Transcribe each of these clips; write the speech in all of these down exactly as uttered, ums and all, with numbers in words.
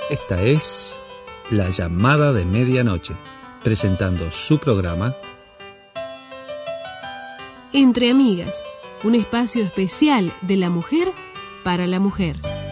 Esta es La Llamada de Medianoche, presentando su programa Entre Amigas, un espacio especial de la mujer para la mujer.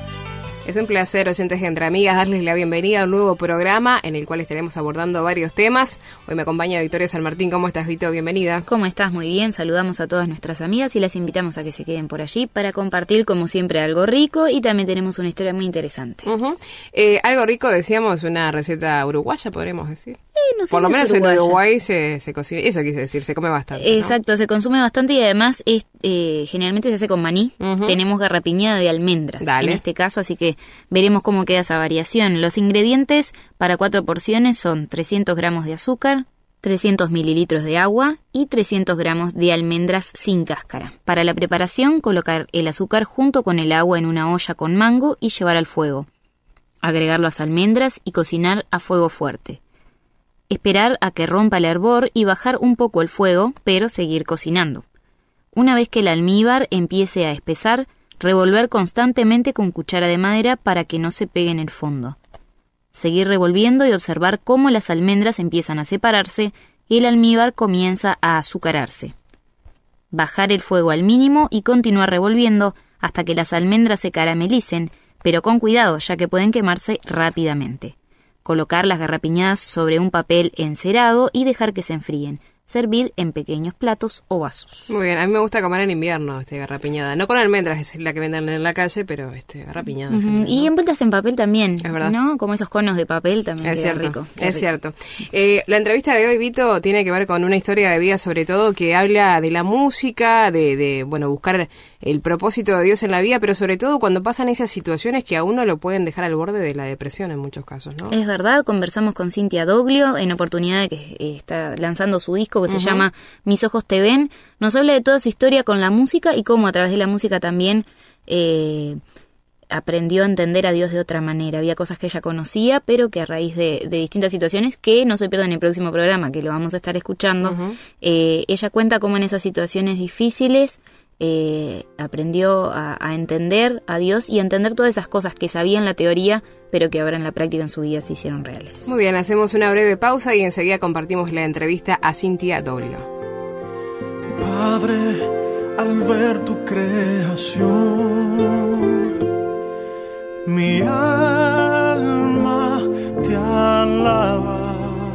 Es un placer, oyentes de Entre Amigas, darles la bienvenida a un nuevo programa en el cual estaremos abordando varios temas. Hoy me acompaña Victoria San Martín. ¿Cómo estás, Vito? Bienvenida. ¿Cómo estás? Muy bien. Saludamos a todas nuestras amigas y las invitamos a que se queden por allí para compartir, como siempre, algo rico, y también tenemos una historia muy interesante. Uh-huh. Eh, algo rico, decíamos, una receta uruguaya, podremos decir. Eh, no sé por lo si menos es en uruguaya. Uruguay se, se cocina, eso quise decir, se come bastante, Exacto, ¿no? Se consume bastante y además es, eh, generalmente se hace con maní. Uh-huh. Tenemos garrapiñada de almendras Dale. En este caso, así que veremos cómo queda esa variación. Los ingredientes para cuatro porciones son trescientos gramos de azúcar, trescientos mililitros de agua y trescientos gramos de almendras sin cáscara. Para la preparación, colocar el azúcar junto con el agua en una olla con mango y llevar al fuego. Agregar las almendras y cocinar a fuego fuerte. Esperar a que rompa el hervor y bajar un poco el fuego, pero seguir cocinando. Una vez que el almíbar empiece a espesar, revolver constantemente con cuchara de madera para que no se pegue en el fondo. Seguir revolviendo y observar cómo las almendras empiezan a separarse y el almíbar comienza a azucararse. Bajar el fuego al mínimo y continuar revolviendo hasta que las almendras se caramelicen, pero con cuidado ya que pueden quemarse rápidamente. Colocar las garrapiñadas sobre un papel encerado y dejar que se enfríen. Servir en pequeños platos o vasos. Muy bien, a mí me gusta comer en invierno este garrapiñada. No con almendras, es la que venden en la calle, pero este garrapiñada. Uh-huh. General, ¿no? Y envueltas en papel también, es verdad, ¿no? Como esos conos de papel también es queda cierto, rico. Es rico. cierto. Eh, la entrevista de hoy, Vito, tiene que ver con una historia de vida, sobre todo, que habla de la música, de, de bueno, buscar el propósito de Dios en la vida, pero sobre todo cuando pasan esas situaciones que a uno lo pueden dejar al borde de la depresión en muchos casos, ¿no? Es verdad, conversamos con Cintia Doglio en oportunidad de que eh, está lanzando su disco que uh-huh. se llama Mis ojos te ven. Nos habla de toda su historia con la música y cómo a través de la música también eh, aprendió a entender a Dios de otra manera. Había cosas que ella conocía, pero que a raíz de, de distintas situaciones, que no se pierdan en el próximo programa, que lo vamos a estar escuchando, uh-huh. eh, ella cuenta cómo en esas situaciones difíciles eh, aprendió a, a entender a Dios y a entender todas esas cosas que sabía en la teoría, pero que ahora en la práctica en su vida se hicieron reales. Muy bien, hacemos una breve pausa y enseguida compartimos la entrevista a Cintia Doglio. Padre, al ver tu creación, mi alma te alaba,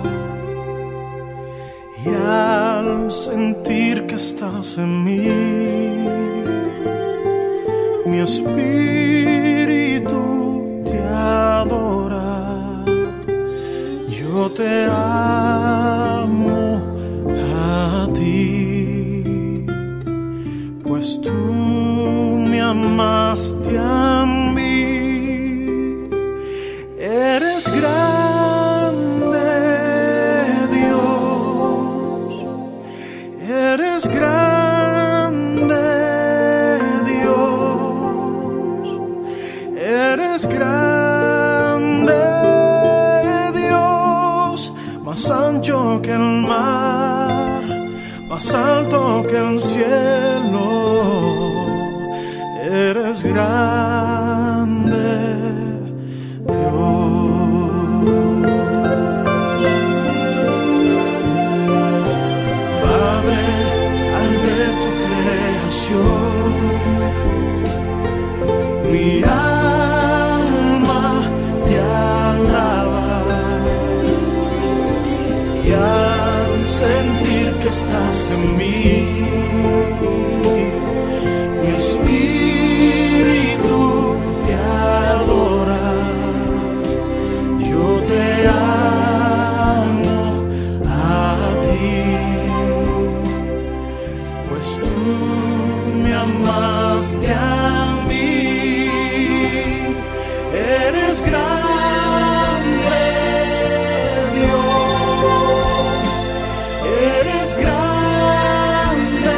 y al sentir que estás en mí, mi espíritu te adora. Yo te amo a ti, pues tú me amaste a mí. Eres grande, Dios. Eres grande, Dios. Eres grande, Dios. Más ancho que el mar, más alto que el cielo. Eres grande, Dios. Padre, al ver tu creación, mi alma te alaba, y al sentir que estás en mí, mi espíritu te adora. Yo te amo a ti, pues tú me amaste a mí. Eres grande, Dios. Eres grande,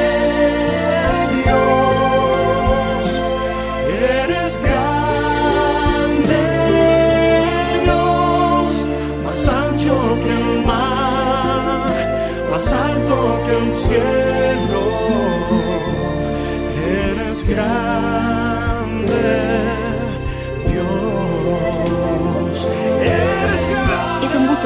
Dios. Eres grande, Dios. Más ancho que el mar, más alto que el cielo. Eres grande, Dios.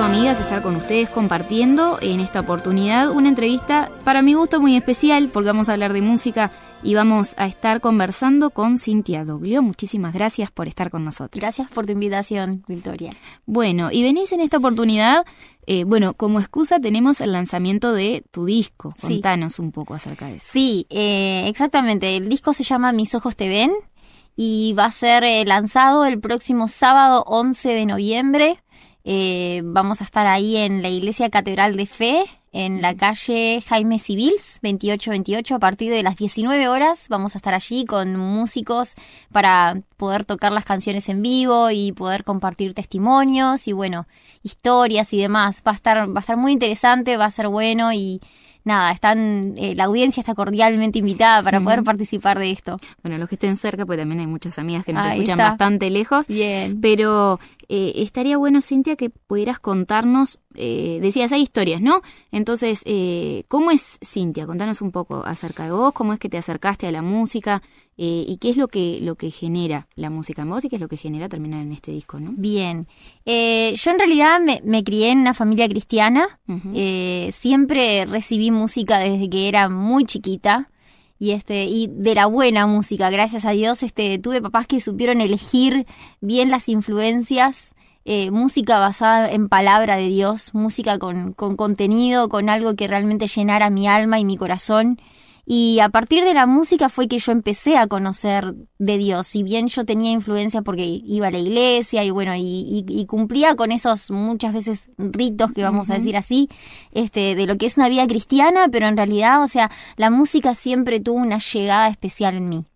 amigas, estar con ustedes compartiendo en esta oportunidad una entrevista para mi gusto muy especial, porque vamos a hablar de música y vamos a estar conversando con Cintia Doglio. Muchísimas gracias por estar con nosotros. Gracias por tu invitación, Victoria. Bueno, y venís en esta oportunidad, eh, bueno, como excusa tenemos el lanzamiento de tu disco. Sí. Contanos un poco acerca de eso. Sí, eh, exactamente. El disco se llama Mis ojos te ven y va a ser eh, lanzado el próximo sábado once de noviembre. Eh, vamos a estar ahí en la Iglesia Catedral de Fe, en la calle Jaime Civils, veintiocho veintiocho, a partir de las diecinueve horas. Vamos a estar allí con músicos para poder tocar las canciones en vivo y poder compartir testimonios y, bueno, historias y demás. Va a estar, va a estar muy interesante, va a ser bueno y... Nada, están, eh, la audiencia está cordialmente invitada para poder participar de esto. Bueno, los que estén cerca, pues también hay muchas amigas que nos Ahí escuchan está. bastante lejos. Bien. Pero eh, estaría bueno, Cintia, que pudieras contarnos, eh, decías, hay historias, ¿no? Entonces, eh, ¿cómo es Cintia? Contanos un poco acerca de vos, cómo es que te acercaste a la música eh, y qué es lo que, lo que genera la música en vos y qué es lo que genera terminar en este disco, ¿no? Bien. Eh, yo en realidad me, me crié en una familia cristiana. Uh-huh. eh, siempre recibí música desde que era muy chiquita y este y de la buena música, gracias a Dios. Este tuve papás que supieron elegir bien las influencias, eh, música basada en palabra de Dios, música con, con contenido, con algo que realmente llenara mi alma y mi corazón. Y a partir de la música fue que yo empecé a conocer de Dios. Si bien yo tenía influencia porque iba a la iglesia y bueno, y, y, y cumplía con esos muchas veces ritos que vamos uh-huh. a decir así, este, de lo que es una vida cristiana, pero en realidad, o sea, la música siempre tuvo una llegada especial en mí.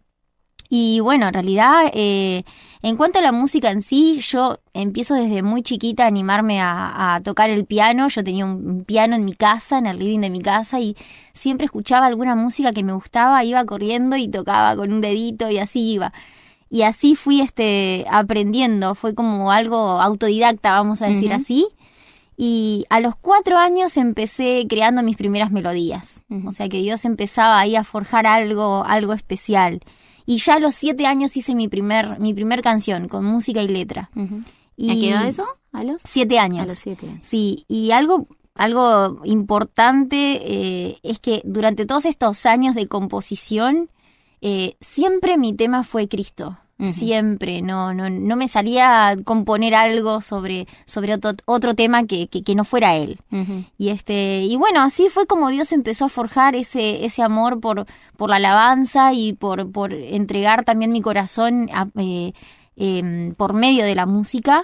Y bueno, en realidad, eh, en cuanto a la música en sí, yo empiezo desde muy chiquita a animarme a, a tocar el piano. Yo tenía un piano en mi casa, en el living de mi casa, y siempre escuchaba alguna música que me gustaba, iba corriendo y tocaba con un dedito y así iba. Y así fui este aprendiendo, fue como algo autodidacta, vamos a decir uh-huh. así. Y a los cuatro años empecé creando mis primeras melodías. Uh-huh. O sea que Dios empezaba ahí a forjar algo, algo especial. Y ya a los siete años hice mi primer mi primer canción con música y letra. Uh-huh. Y ¿A qué edad eso? ¿A los? Siete años. A los siete años. Sí, y algo, algo importante eh, es que durante todos estos años de composición, eh, siempre mi tema fue Cristo. Uh-huh. Siempre, no, no, no me salía a componer algo sobre, sobre otro, otro tema que, que, que no fuera él. Uh-huh. Y este, y bueno, así fue como Dios empezó a forjar ese, ese amor por, por la alabanza y por, por entregar también mi corazón a, eh, eh, por medio de la música.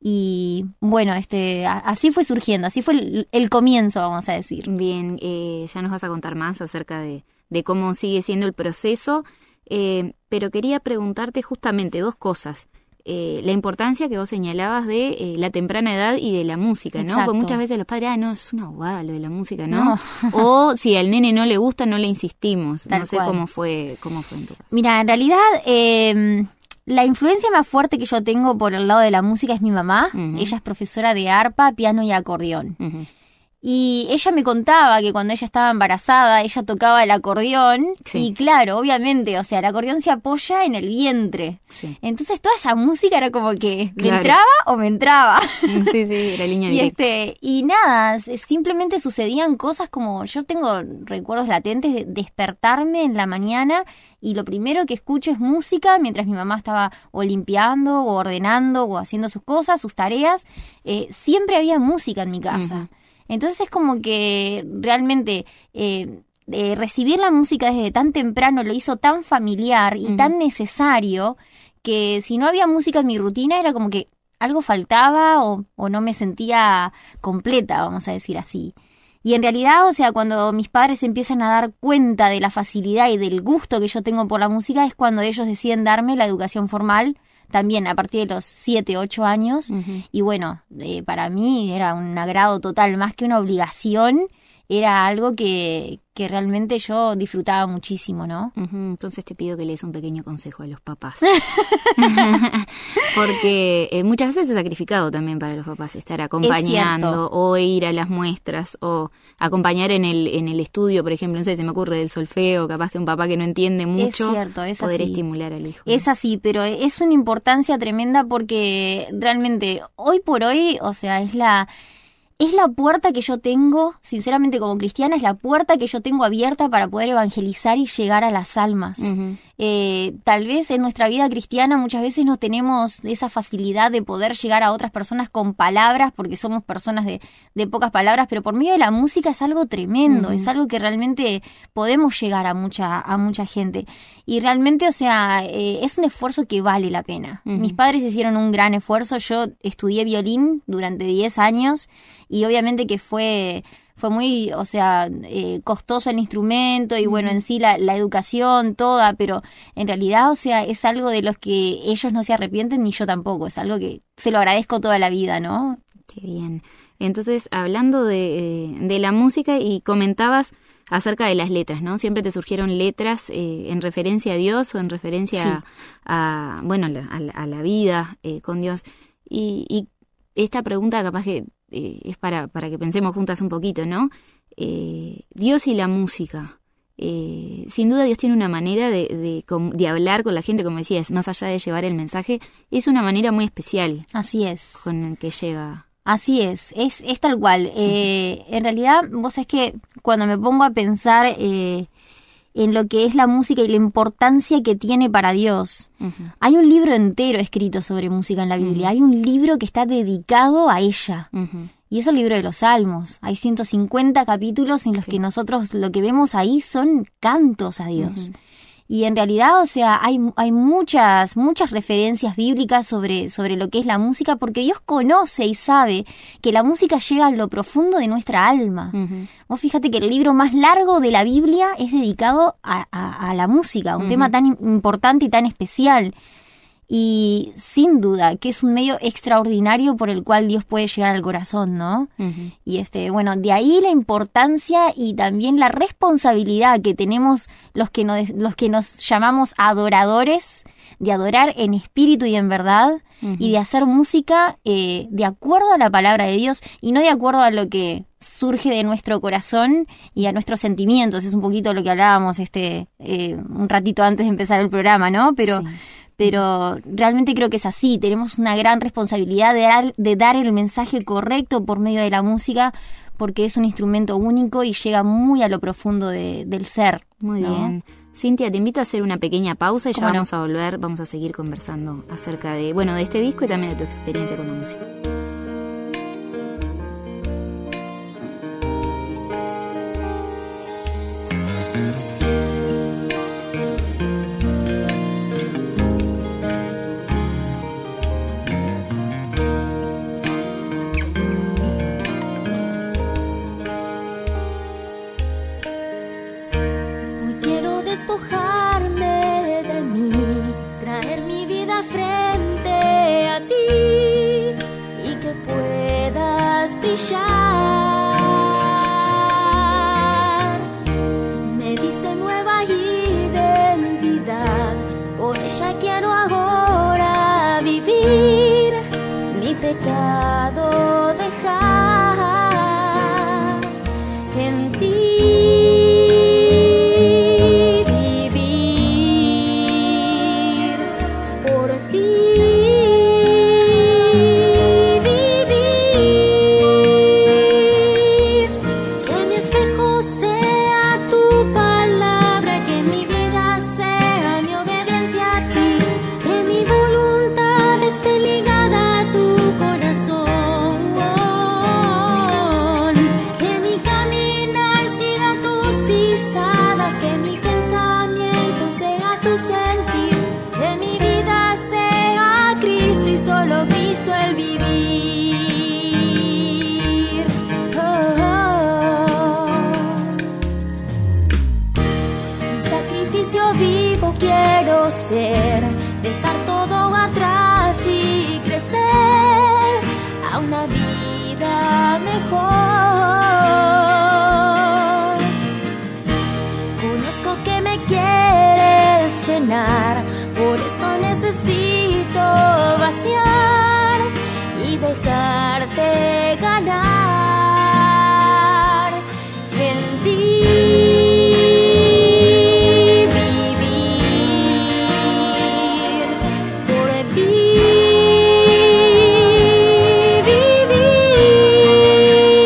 Y bueno, este, así fue surgiendo, así fue el, el comienzo, vamos a decir. Bien, eh, ya nos vas a contar más acerca de, de cómo sigue siendo el proceso. Eh, pero quería preguntarte justamente dos cosas. Eh, la importancia que vos señalabas de eh, la temprana edad y de la música, ¿no? Exacto. Porque muchas veces los padres, ah, no, es una bobada lo de la música, ¿no? no. O si al nene no le gusta, no le insistimos. Tal no sé cual. cómo fue cómo fue en tu caso. Mira, en realidad, eh, la influencia más fuerte que yo tengo por el lado de la música es mi mamá. Uh-huh. Ella es profesora de arpa, piano y acordeón. Uh-huh. Y ella me contaba que cuando ella estaba embarazada, ella tocaba el acordeón. Sí. Y claro, obviamente, o sea, el acordeón se apoya en el vientre. Sí. Entonces toda esa música era como que me claro. entraba o me entraba. Sí, sí, la línea y este Y nada, simplemente sucedían cosas como, yo tengo recuerdos latentes de despertarme en la mañana y lo primero que escucho es música mientras mi mamá estaba o limpiando o ordenando o haciendo sus cosas, sus tareas. Eh, siempre había música en mi casa. Uh-huh. Entonces es como que realmente eh, eh, recibir la música desde tan temprano lo hizo tan familiar y uh-huh. tan necesario que si no había música en mi rutina era como que algo faltaba o, o no me sentía completa, vamos a decir así. Y en realidad, o sea, cuando mis padres empiezan a dar cuenta de la facilidad y del gusto que yo tengo por la música es cuando ellos deciden darme la educación formal, también a partir de los siete, ocho años. Uh-huh. Y bueno, eh, para mí era un agrado total, más que una obligación, era algo que, que realmente yo disfrutaba muchísimo, ¿no? Uh-huh. Entonces te pido que le des un pequeño consejo a los papás. Porque eh, muchas veces es sacrificado también para los papás estar acompañando o ir a las muestras o acompañar en el en el estudio, por ejemplo, no sé, se me ocurre del solfeo, capaz que un papá que no entiende mucho, es cierto, es poder así. Estimular al hijo. Es así, pero es una importancia tremenda porque realmente hoy por hoy, o sea, es la... es la puerta que yo tengo, sinceramente como cristiana, es la puerta que yo tengo abierta para poder evangelizar y llegar a las almas. Uh-huh. Eh, tal vez en nuestra vida cristiana muchas veces no tenemos esa facilidad de poder llegar a otras personas con palabras, porque somos personas de, de pocas palabras, pero por medio de la música es algo tremendo, uh-huh. es algo que realmente podemos llegar a mucha, a mucha gente. Y realmente, o sea, eh, es un esfuerzo que vale la pena. Uh-huh. Mis padres hicieron un gran esfuerzo. Yo estudié violín durante diez años y obviamente que fue... fue muy, o sea, eh, costoso el instrumento y bueno, en sí la, la educación, toda, pero en realidad, o sea, es algo de los que ellos no se arrepienten ni yo tampoco, es algo que se lo agradezco toda la vida, ¿no? Qué bien. Entonces, hablando de, de la música y comentabas acerca de las letras, ¿no? Siempre te surgieron letras eh, en referencia a Dios o en referencia sí. a, a, bueno, a la, a la vida eh, con Dios. Y, y esta pregunta capaz que Eh, es para, para que pensemos juntas un poquito, ¿no? Eh, Dios y la música. Eh, sin duda Dios tiene una manera de, de, de hablar con la gente, como decías, más allá de llevar el mensaje, es una manera muy especial. Así es. Con el que llega. Así es, es, es tal cual. Eh, uh-huh. En realidad, vos sabés que cuando me pongo a pensar eh, en lo que es la música y la importancia que tiene para Dios, uh-huh. hay un libro entero escrito sobre música en la Biblia, uh-huh. hay un libro que está dedicado a ella, uh-huh. y es el libro de los Salmos. Hay ciento cincuenta capítulos en los sí. que nosotros lo que vemos ahí son cantos a Dios. Uh-huh. Y en realidad, o sea, hay, hay muchas, muchas referencias bíblicas sobre, sobre lo que es la música, porque Dios conoce y sabe que la música llega a lo profundo de nuestra alma. Uh-huh. Vos fíjate que el libro más largo de la Biblia es dedicado a, a, a la música, un uh-huh. tema tan importante y tan especial. Y sin duda que es un medio extraordinario por el cual Dios puede llegar al corazón, ¿no? Uh-huh. Y este, bueno, de ahí la importancia y también la responsabilidad que tenemos los que nos, los que nos llamamos adoradores, de adorar en espíritu y en verdad, uh-huh. y de hacer música eh, de acuerdo a la palabra de Dios y no de acuerdo a lo que surge de nuestro corazón y a nuestros sentimientos. Es un poquito lo que hablábamos este eh, un ratito antes de empezar el programa, ¿no? Pero... Sí. Pero realmente creo que es así, tenemos una gran responsabilidad de dar, de dar el mensaje correcto por medio de la música, porque es un instrumento único y llega muy a lo profundo de, del ser. Muy ¿no? bien. Cintia, te invito a hacer una pequeña pausa y ya vamos no? a volver, vamos a seguir conversando acerca de, bueno, de este disco y también de tu experiencia con la música. Despojarme de mí, traer mi vida frente a ti y que puedas brillar. Me diste nueva identidad, por ella quiero ahora vivir, mi pecado dejar en ti. Quiero ser, dejar todo atrás y crecer a una vida mejor. Conozco que me quieres llenar, por eso necesito vaciar y dejarte ganar en ti. Vivir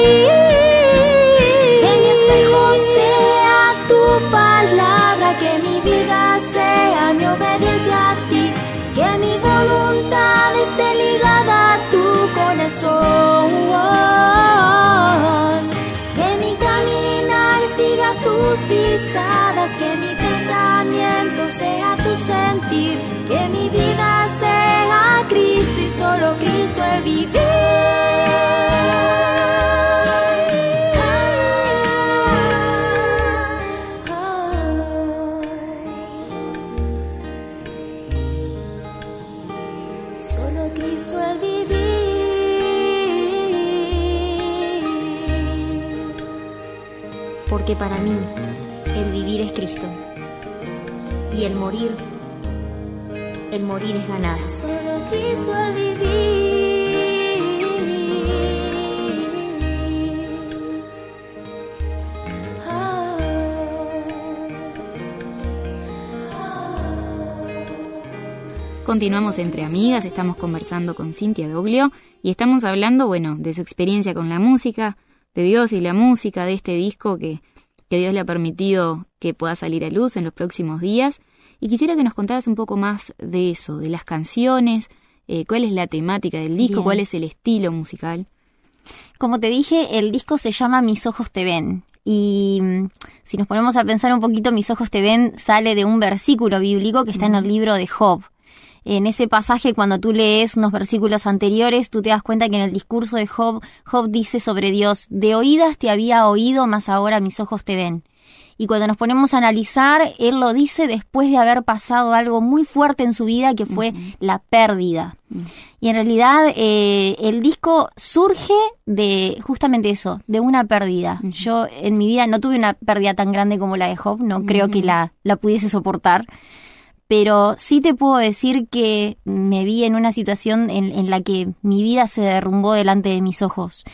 Cristo y solo Cristo el vivir. Solo Cristo el vivir. Porque para mí el vivir es Cristo y el morir, el morir es ganar. Solo Cristo el vivir. Oh, oh. Continuamos entre amigas, estamos conversando con Cintia Doglio y estamos hablando, bueno, de su experiencia con la música, de Dios y la música, de este disco que, que Dios le ha permitido que pueda salir a luz en los próximos días. Y quisiera que nos contaras un poco más de eso, de las canciones, eh, cuál es la temática del disco, Bien. Cuál es el estilo musical. Como te dije, el disco se llama Mis ojos te ven. Y si nos ponemos a pensar un poquito, Mis ojos te ven sale de un versículo bíblico que está en el libro de Job. En ese pasaje, cuando tú lees unos versículos anteriores, tú te das cuenta que en el discurso de Job, Job dice sobre Dios: de oídas te había oído, mas ahora mis ojos te ven. Y cuando nos ponemos a analizar, él lo dice después de haber pasado algo muy fuerte en su vida, que fue uh-huh. la pérdida. Uh-huh. Y en realidad eh, el disco surge de justamente eso, de una pérdida. Uh-huh. Yo en mi vida no tuve una pérdida tan grande como la de Job, no uh-huh. creo que la, la pudiese soportar. Pero sí te puedo decir que me vi en una situación en, en la que mi vida se derrumbó delante de mis ojos.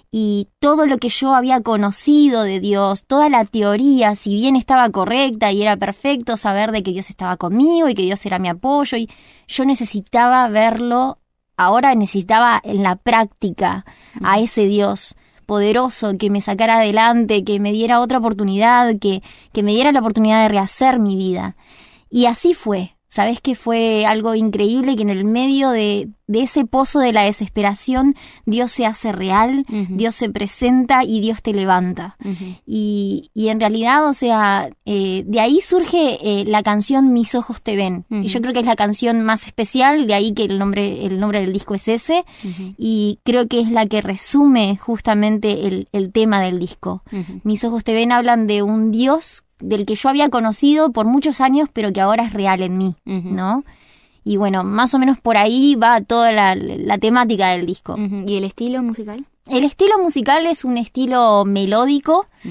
Y todo lo que yo había conocido de Dios, toda la teoría, si bien estaba correcta y era perfecto saber de que Dios estaba conmigo y que Dios era mi apoyo, y yo necesitaba verlo, ahora necesitaba en la práctica a ese Dios poderoso que me sacara adelante, que me diera otra oportunidad, que, que me diera la oportunidad de rehacer mi vida. Y así fue. ¿Sabes que fue algo increíble? Que en el medio de, de ese pozo de la desesperación, Dios se hace real, uh-huh. Dios se presenta y Dios te levanta. Uh-huh. Y, y en realidad, o sea, eh, de ahí surge eh, la canción Mis ojos te ven. Uh-huh. Y yo creo que es la canción más especial, de ahí que el nombre, el nombre del disco es ese. Uh-huh. Y creo que es la que resume justamente el, el tema del disco. Uh-huh. Mis ojos te ven hablan de un Dios del que yo había conocido por muchos años, pero que ahora es real en mí, uh-huh. ¿no? Y bueno, más o menos por ahí va toda la, la temática del disco. Uh-huh. ¿Y el estilo musical? El estilo musical es un estilo melódico, uh-huh.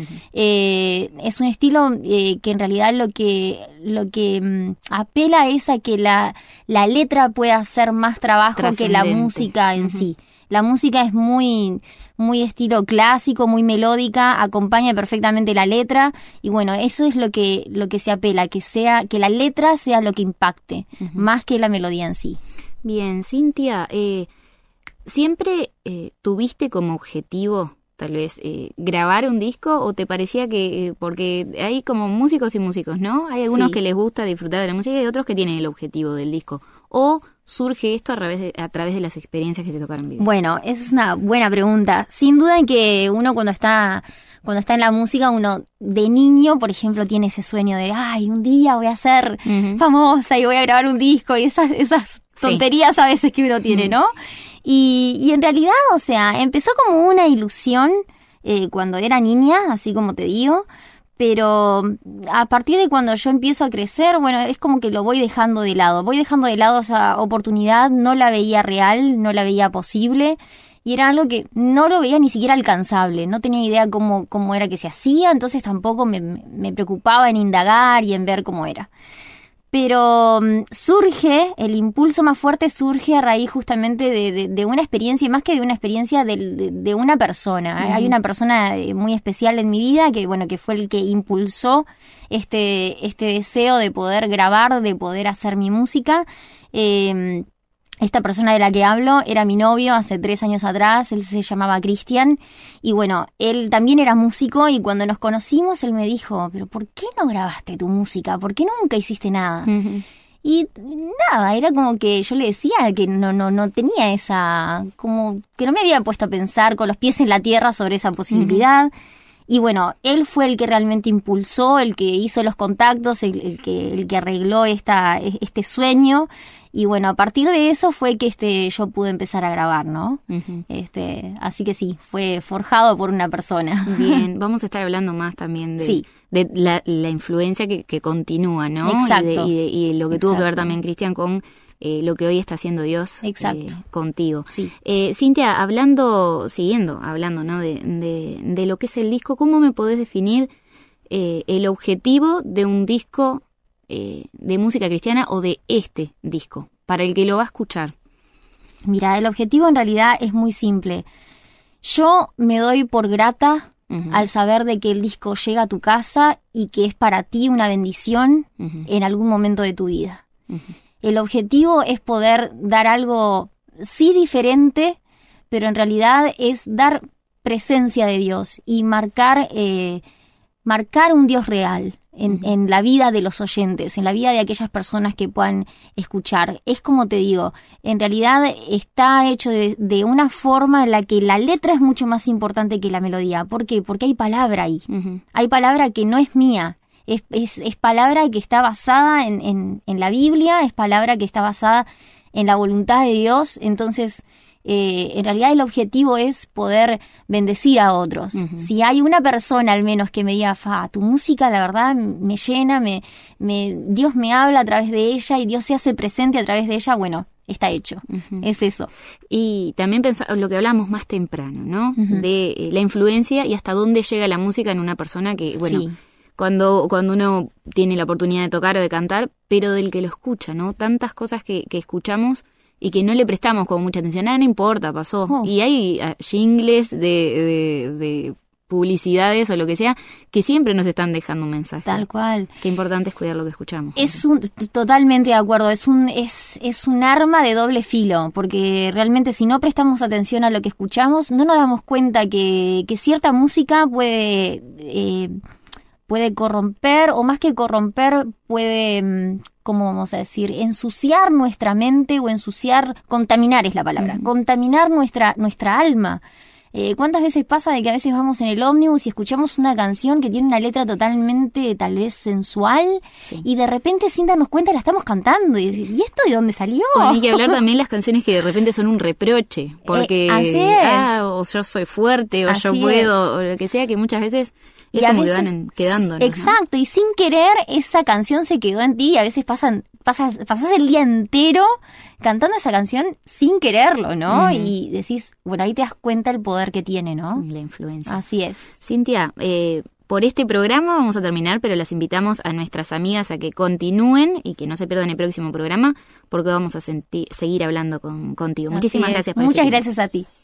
eh, es un estilo eh, que en realidad lo que lo que um, apela es a que la, la letra pueda hacer más trabajo que la música en uh-huh. sí. La música es muy, muy estilo clásico, muy melódica, acompaña perfectamente la letra y bueno, eso es lo que, lo que se apela, que sea, que la letra sea lo que impacte, uh-huh. más que la melodía en sí. Bien, Cintia, eh, ¿siempre eh, tuviste como objetivo tal vez eh, grabar un disco o te parecía que, eh, porque hay como músicos y músicos, ¿no? Hay algunos sí. que les gusta disfrutar de la música y otros que tienen el objetivo del disco, o surge esto a través de, a través de las experiencias que te tocaron vivir? Bueno, esa es una buena pregunta. Sin duda en que uno cuando está cuando está en la música, uno de niño, por ejemplo, tiene ese sueño de, ay, un día voy a ser uh-huh. famosa y voy a grabar un disco, y esas esas tonterías sí. a veces que uno tiene, uh-huh. ¿no? Y, y en realidad, o sea, empezó como una ilusión eh, cuando era niña, así como te digo, pero a partir de cuando yo empiezo a crecer, bueno, es como que lo voy dejando de lado. Voy dejando de lado esa oportunidad, no la veía real, no la veía posible, y era algo que no lo veía ni siquiera alcanzable. No tenía idea cómo, cómo era que se hacía, entonces tampoco me, me preocupaba en indagar y en ver cómo era. Pero um, surge, el impulso más fuerte surge a raíz justamente de, de, de una experiencia, más que de una experiencia de, de, de una persona. Uh-huh. Hay una persona muy especial en mi vida que, bueno, que fue el que impulsó este, este deseo de poder grabar, de poder hacer mi música. Eh, Esta persona de la que hablo era mi novio hace tres años atrás, él se llamaba Cristian, y bueno, él también era músico, y cuando nos conocimos él me dijo, pero ¿por qué no grabaste tu música? ¿Por qué nunca hiciste nada? Uh-huh. Y nada, era como que yo le decía que no, no, no tenía esa, como que no me había puesto a pensar con los pies en la tierra sobre esa posibilidad. Uh-huh. Y bueno, él fue el que realmente impulsó, el que hizo los contactos, el, el que el que arregló esta este sueño. Y bueno, a partir de eso fue que este yo pude empezar a grabar, ¿no? Uh-huh. Este, así que sí, fue forjado por una persona. Bien, vamos a estar hablando más también de, sí. de la, la influencia que, que continúa, ¿no? Exacto. Y, de, y, de, y de lo que Exacto. tuvo que ver también, Cristian, con eh, lo que hoy está haciendo Dios eh, contigo. Sí. Eh, Cintia, hablando, siguiendo, hablando, ¿no? De, de, de lo que es el disco, ¿cómo me podés definir eh, el objetivo de un disco Eh, de música cristiana o de este disco, para el que lo va a escuchar? Mira, el objetivo en realidad es muy simple. Yo me doy por grata uh-huh. al saber de que el disco llega a tu casa y que es para ti una bendición uh-huh. en algún momento de tu vida. Uh-huh. El objetivo es poder dar algo, sí diferente, pero en realidad es dar presencia de Dios y marcar, eh, marcar un Dios real. En, uh-huh. en la vida de los oyentes, en la vida de aquellas personas que puedan escuchar. Es como te digo, en realidad está hecho de, de una forma en la que la letra es mucho más importante que la melodía. ¿Por qué? Porque hay palabra ahí. Uh-huh. Hay palabra que no es mía. Es, es, es palabra que está basada en, en, en la Biblia, es palabra que está basada en la voluntad de Dios. Entonces, Eh, en realidad el objetivo es poder bendecir a otros. Uh-huh. Si hay una persona al menos que me diga, fa, tu música la verdad me llena, me, me, Dios me habla a través de ella y Dios se hace presente a través de ella, bueno, está hecho. Uh-huh. Es eso. Y también pensar lo que hablábamos más temprano, ¿no? Uh-huh. De eh, la influencia y hasta dónde llega la música en una persona que, bueno, sí. cuando, cuando uno tiene la oportunidad de tocar o de cantar, pero del que lo escucha, ¿no? Tantas cosas que, que escuchamos y que no le prestamos como mucha atención. Ah, no importa, pasó. Oh. Y hay uh, jingles de, de, de publicidades o lo que sea que siempre nos están dejando un mensaje. Tal cual. Qué importante es cuidar lo que escuchamos. Es un, totalmente de acuerdo. Es un, es, es un arma de doble filo, porque realmente si no prestamos atención a lo que escuchamos, no nos damos cuenta que, que cierta música puede... Eh, puede corromper, o más que corromper, puede, ¿cómo vamos a decir?, ensuciar nuestra mente o ensuciar, contaminar es la palabra, uh-huh. contaminar nuestra nuestra alma. Eh, ¿Cuántas veces pasa de que a veces vamos en el ómnibus y escuchamos una canción que tiene una letra totalmente, tal vez, sensual, sí. y de repente, sin darnos cuenta, la estamos cantando? Y, ¿y esto de dónde salió? Bueno, hay que hablar también las canciones que de repente son un reproche, porque, eh, así es. ah, o yo soy fuerte, o así yo puedo, es. o lo que sea, que muchas veces... Es y como a veces, que van quedando, ¿no? Exacto, y sin querer esa canción se quedó en ti y a veces pasan, pasas, pasas el día entero cantando esa canción sin quererlo, ¿no? Uh-huh. Y decís, bueno, ahí te das cuenta el poder que tiene, ¿no? La influencia. Así es. Cintia, eh, por este programa vamos a terminar, pero las invitamos a nuestras amigas a que continúen y que no se pierdan el próximo programa, porque vamos a senti- seguir hablando con, contigo. Así Muchísimas es. gracias por Muchas este gracias tiempo. a ti.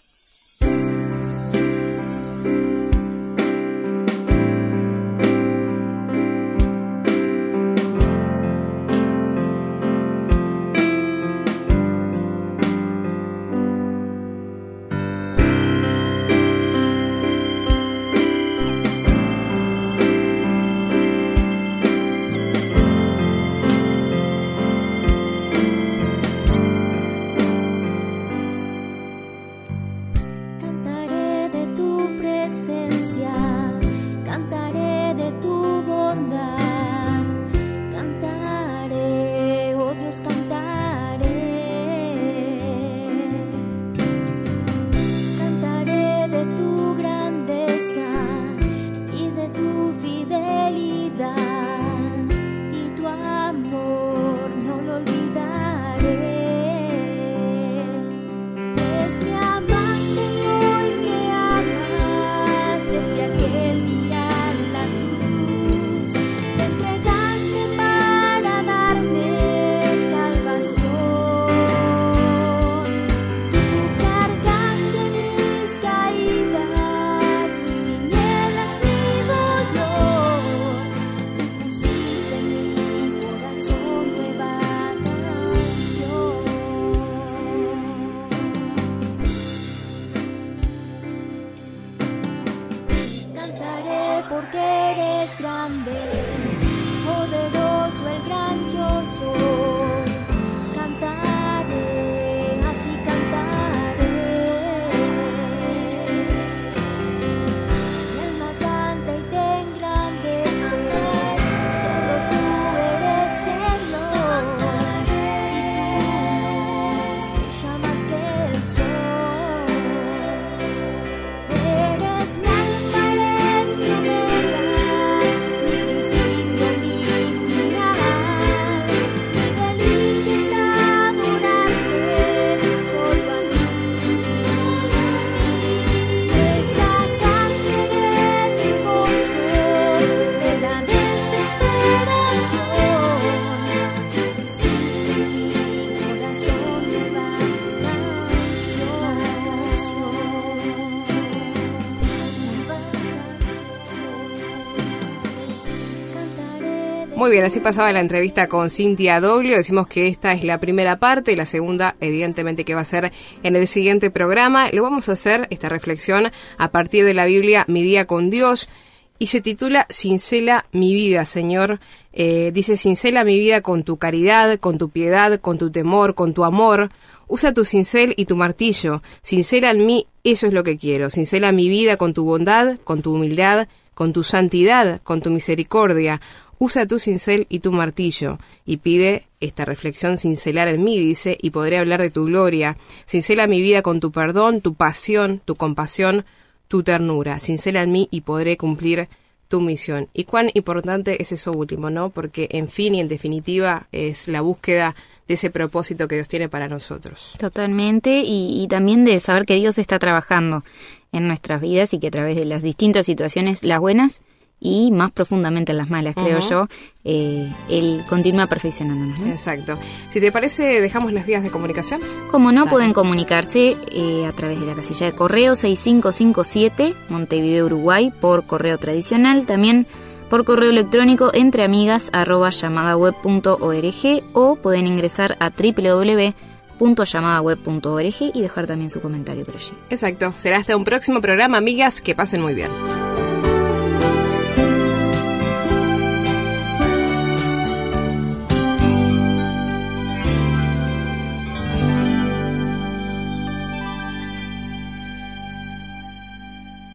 Muy bien, así pasaba la entrevista con Cintia Doglio. Decimos que esta es la primera parte, la segunda evidentemente que va a ser en el siguiente programa. Lo vamos a hacer, esta reflexión, a partir de la Biblia Mi Día con Dios, y se titula Cincela mi vida, Señor. Eh, dice, cincela mi vida con tu caridad, con tu piedad, con tu temor, con tu amor. Usa tu cincel y tu martillo. Cincela en mí, eso es lo que quiero. Cincela mi vida con tu bondad, con tu humildad, con tu santidad, con tu misericordia. Usa tu cincel y tu martillo. Y pide esta reflexión, cincelar en mí, dice, y podré hablar de tu gloria. Cincela mi vida con tu perdón, tu pasión, tu compasión, tu ternura. Cincela en mí y podré cumplir tu misión. Y cuán importante es eso último, ¿no? Porque en fin y en definitiva es la búsqueda de ese propósito que Dios tiene para nosotros. Totalmente, y, y también de saber que Dios está trabajando en nuestras vidas y que a través de las distintas situaciones, las buenas y más profundamente en las malas, creo uh-huh. yo, eh, Él continúa perfeccionándonos, ¿no? Exacto. Si te parece, dejamos las vías de comunicación. Como no, Dale. Pueden comunicarse eh, a través de la casilla de correo seis cinco cinco siete, Montevideo, Uruguay, por correo tradicional, también por correo electrónico entreamigas arroba llamadaweb punto org, o pueden ingresar a doble u doble u doble u punto llamadaweb punto org y dejar también su comentario por allí. Exacto. Será hasta un próximo programa, amigas. Que pasen muy bien.